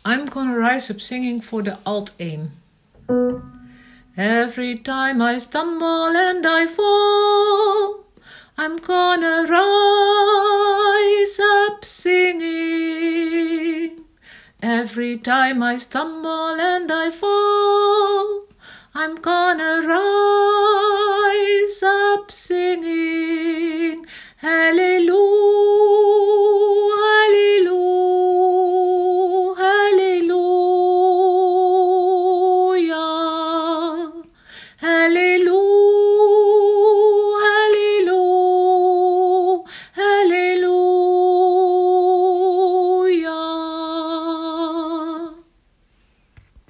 I'm gonna rise up singing for the alt aim. Every time I stumble and I fall, I'm gonna rise up singing. Every time I stumble and I fall, I'm gonna rise up singing. Hallelujah, hallelujah, hallelujah, hallelujah.